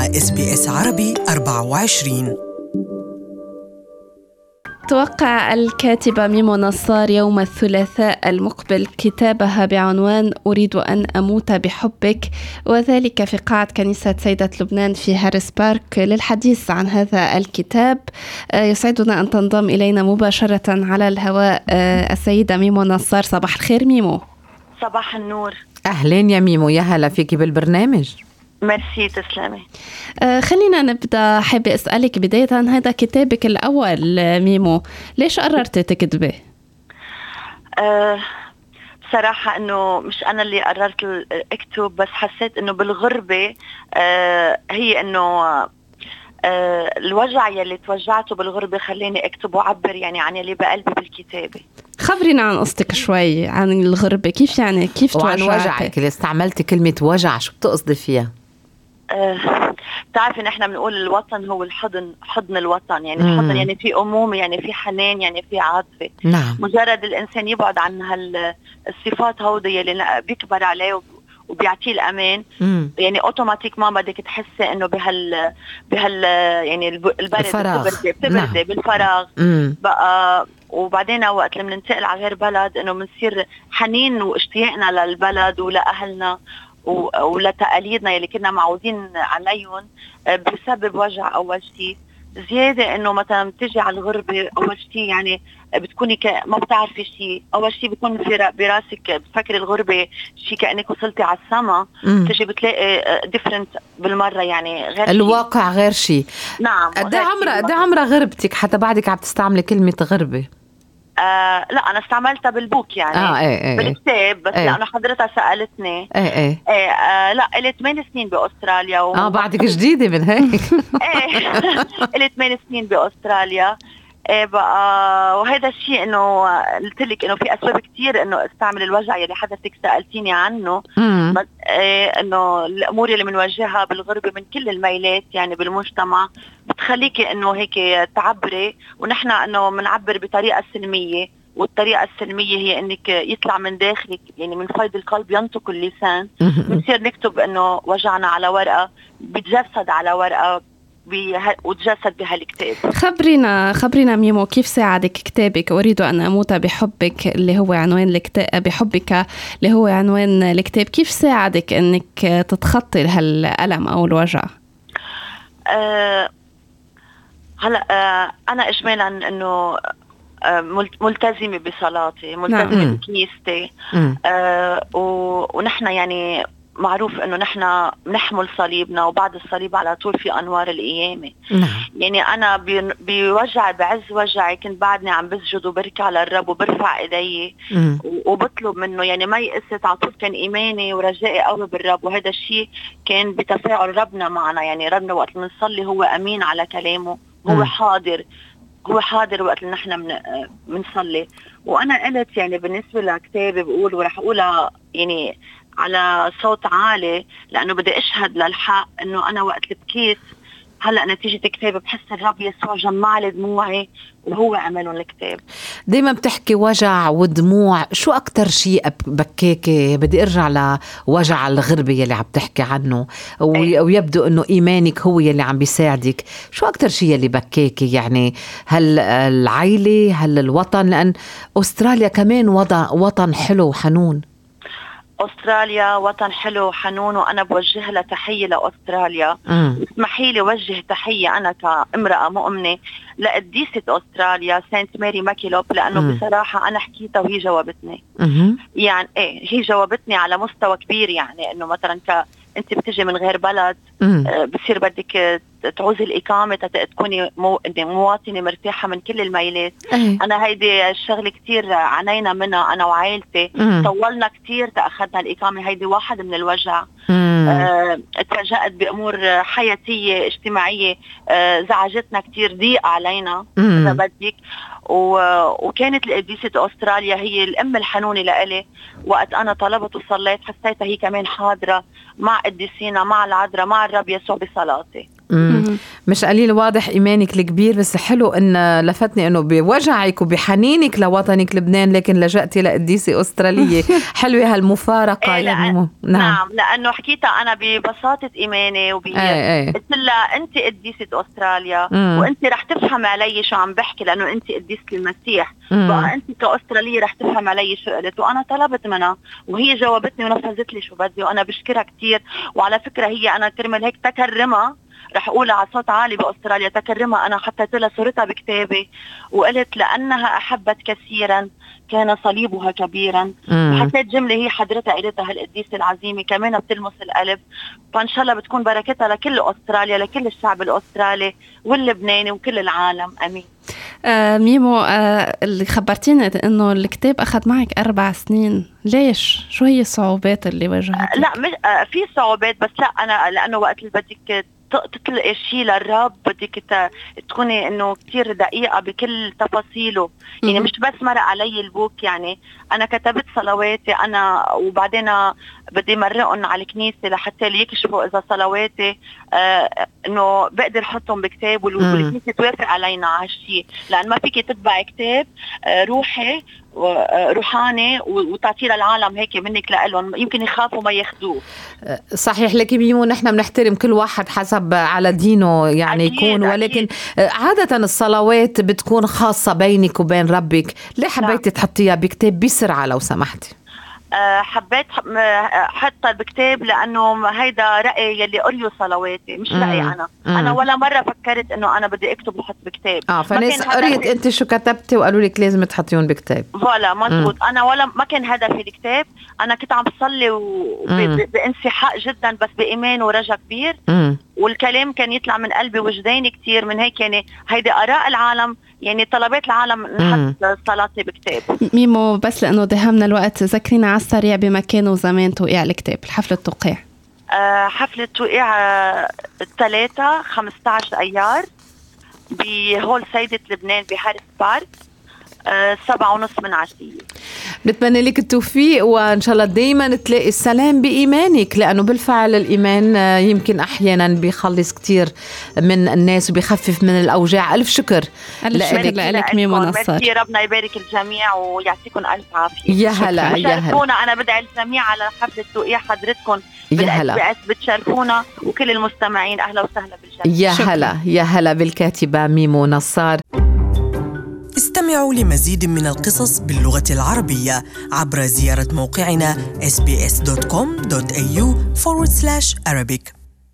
مع SBS عربي 24. توقع الكاتبة ميمو نصار يوم الثلاثاء المقبل كتابها بعنوان أريد أن أموت بحبك، وذلك في قاعة كنيسة سيدة لبنان في هاريس بارك. للحديث عن هذا الكتاب يسعدنا أن تنضم إلينا مباشرة على الهواء السيدة ميمو نصار. صباح الخير ميمو. صباح النور. أهلين يا ميمو، يا هلا فيكي بالبرنامج. ميرسي، تسلمي. خلينا نبدأ. حابة أسألك بداية، هذا كتابك الأول ميمو، ليش قررت تكتبي؟ بصراحة أنه مش أنا اللي قررت أكتب، بس حسيت أنه بالغربة هي أنه الوجع يلي توجعته بالغربة خليني أكتب وعبر يعني عن اللي بقلبي بالكتابة. خبرينا عن قصتك شوي عن الغربة، كيف يعني كيف توجعتي؟ وعن وجعك اللي استعملتي كلمة وجع، شو بتقصدي فيها؟ بتعرفي نحن بنقول الوطن هو الحضن، حضن الوطن، يعني الحضن يعني في أمومة، يعني في حنان، يعني في عاطفة. نعم. مجرد الإنسان يبعد عن هالصفات هودي اللي بيكبر عليه وبيعطيه الأمان، يعني أوتوماتيك ما بدك تحسي إنه بهال يعني البرد بتبردي بالفراغ بقى. وبعدين وقت لما ننتقل على غير بلد إنه بنصير حنين واشتياقنا للبلد ولأهلنا ولتقاليدنا يلي كنا معودين عليهم بسبب وجع. أول شيء زيادة إنه مثلا بتجي على الغربة، أول شيء يعني بتكوني ما بتعرفي شيء. أول شيء بيكون في براسك بتفكري الغربة شيء كأنك وصلتي على السما، تجي بتلاقي different بالمرة، يعني غير الواقع شي. غير شيء. نعم. قد عمرها غربتك حتى بعدك عم تستعملي كلمة غربة؟ لا أنا استعملتها بالبوك يعني بالكتاب، بس لأنه حضرتها سألتني. لا إلي 8 سنين بأستراليا بعدك جديدة من هيك. إلي 8 سنين بأستراليا. بقى وهذا الشيء إنه قلت لك إنه في أسباب كتير إنه استعمل الوجع يلي حضرتك سألتيني عنه. إنه الأمور اللي بنواجهها بالغربة من كل الميلات يعني بالمجتمع بتخليكي إنه هيك تعبري، ونحن إنه بنعبر بطريقة سلمية، والطريقة السلمية هي إنك يطلع من داخلك، يعني من فيض القلب ينطق اللسان. بنصير نكتب إنه وجعنا على ورقة، بتجسد على ورقة وتجسد بهالكتاب. خبرينا ميمو، كيف ساعدك كتابك أريد أن أموت بحبك اللي هو عنوان الكتاب، بحبك اللي هو عنوان الكتاب، كيف ساعدك أنك تتخطي هالألم أو الوجع؟ هلا أنا إجمالا إنه ملتزمة بصلاتي، ملتزمة بكنيستي. ونحن يعني معروف انه نحن نحمل صليبنا، وبعد الصليب على طول في انوار القيامه. يعني انا بوجعي، بعز وجعي، كنت بعدني عم بسجد وبركع للرب وبرفع ايدي وبطلب منه، يعني ما يقست. على طول كان ايماني ورجائي قوي بالرب، وهذا الشيء كان بتفاعل ربنا معنا. يعني ربنا وقت نصلي هو امين على كلامه، هو حاضر وقت اللي نحن بنصلي. وانا قلت يعني بالنسبه لكتابي بقول، ورح اقولها يعني على صوت عالي، لأنه بدي أشهد للحق إنه أنا وقت بكيت هلأ نتيجة كتاب بحس الرب يسوع جمع لي دموعي وهو عملهم الكتاب. دايما بتحكي وجع ودموع، شو أكتر شيء بكيكي؟ بدي أرجع لوجع الغربة يلي عم تحكي عنه، ويبدو إنه إيمانك هو يلي عم بيساعدك. شو أكتر شيء يلي بكيكي؟ يعني هل العائلة، هل الوطن؟ لأن أستراليا كمان وطن حلو وحنون. أستراليا وطن حلو وحنون، وأنا بوجه لها تحية لأستراليا. اسمحي لي وجه تحية أنا كامرأة مؤمنة لقديسة أستراليا سانت ماري ماكيلوب، لأنه بصراحة أنا حكيتها وهي جاوبتني. يعني هي جاوبتني على مستوى كبير، يعني إنه مثلا أنت بتجي من غير بلد، بصير بدك تعوزي الإقامة تكوني مواطنة مرتاحة من كل الميلات. أنا هيدي الشغل كتير عانينا منها أنا وعائلتي، طولنا كتير تأخذنا الإقامة. هيدي واحد من الوجع. اتفاجأت بأمور حياتية اجتماعية زعجتنا كتير، ضيق علينا إذا بدك. وكانت القديسة أستراليا هي الأم الحنونة لإلي. وقت أنا طلبت وصليت حسيتها هي كمان حاضرة مع قديسينا، مع العذراء، مع الرب يسوع بصلاتي. مش قليل واضح إيمانك الكبير، بس حلو إن لفتني إنه بوجعك وبحنينك لوطنك لبنان لكن لجأتي لقديسة أسترالية. حلوة هالمفارقة يعني. نعم، لأنه حكيتها أنا ببساطة إيماني قلت لها أنت قديسة أستراليا وأنت رح تفهم علي شو عم بحكي، لأنه أنت قديسة المسيح، بقى أنت كأسترالية رح تفهم علي شو قلت. وأنا طلبت منها وهي جاوبتني ونفذت لي شو بدي، وأنا بشكرها كتير. وعلى فكرة هي أنا كرمال هيك تكرمها، رح أقولها على صوت عالي بأستراليا، تكرمها. أنا حطيت لها صورتها بكتابي وقلت لأنها أحبت كثيرا كان صليبها كبيرا. وحطيت جملة هي حضرتها قالتها هالقديسة العظيمة كمان بتلمس القلب، فإن شاء الله بتكون بركتها لكل أستراليا، لكل الشعب الأسترالي واللبناني وكل العالم. أمين. ميمو، اللي خبرتينا إنه الكتاب أخذ معك 4 سنين، ليش؟ شو هي الصعوبات اللي واجهتك؟ لا مش في صعوبات، بس لا أنا لأنه وقت اللي بدك تطلقي شيء للرب بدك تكوني انه كتير دقيقة بكل تفاصيله. يعني مش بس مرق علي البوك، يعني انا كتبت صلواتي انا وبعدين بدي مرقهم على الكنيسة لحتى يكشفوا اذا صلواتي انه بقدر احطهم بكتاب والكنيسة توافق علينا على هالشيء، لان ما فيك تتبع كتاب روحي روحاني وتعطيه للعالم هيك منك لألهم، يمكن يخافوا ما ياخدوه. صحيح. لكن ميمو نحن بنحترم كل واحد حسب على دينه يعني أكيد يكون، ولكن أكيد. عادة الصلوات بتكون خاصة بينك وبين ربك، ليه حبيتي تحطيها بكتاب بسرعة لو سمحتي؟ حبيت حتى بكتاب لأنه هيدا رأي يلي قريوا صلواتي، مش رأي أنا ولا مرة فكرت إنه أنا بدي أكتب وحط بكتاب. فناس قريت أنت شو كتبتي وقالوا لك لازم تحطيون بكتاب. فوالا مزبوط. أنا ولا ما كان هدفي الكتاب، أنا كنت عم بصلي بانسحاق جدا بس بإيمان ورجاء كبير، والكلام كان يطلع من قلبي وجداني كتير. من هيك يعني هيدا آراء العالم، يعني طلبات العالم نحط صلاتي بكتاب. ميمو بس لأنه دهمنا الوقت، ذكرينا على السريع بمكانه زمان توقيع الكتاب، حفلة توقيع. حفلة توقيع 3-15 أيار بهول سيدة لبنان بهارس بارك 7:30 من عشية. بتمنى لك التوفيق وإن شاء الله دايما تلاقي السلام بإيمانك، لأنه بالفعل الإيمان يمكن أحيانا بيخلص كتير من الناس وبيخفف من الأوجاع. ألف شكر لك ميمو نصار. ربنا يبارك الجميع ويعطيكم ألف عافية. يا هلا يا هلا. أنا بدعي الجميع على حفلة توقيع حضرتكم، يا هلا بتشرفونا وكل المستمعين أهلا وسهلا بالجميع. يا هلا يا هلا بالكاتبة ميمو نصار. استمعوا لمزيد من القصص باللغة العربية عبر زيارة موقعنا sbs.com.au/Arabic.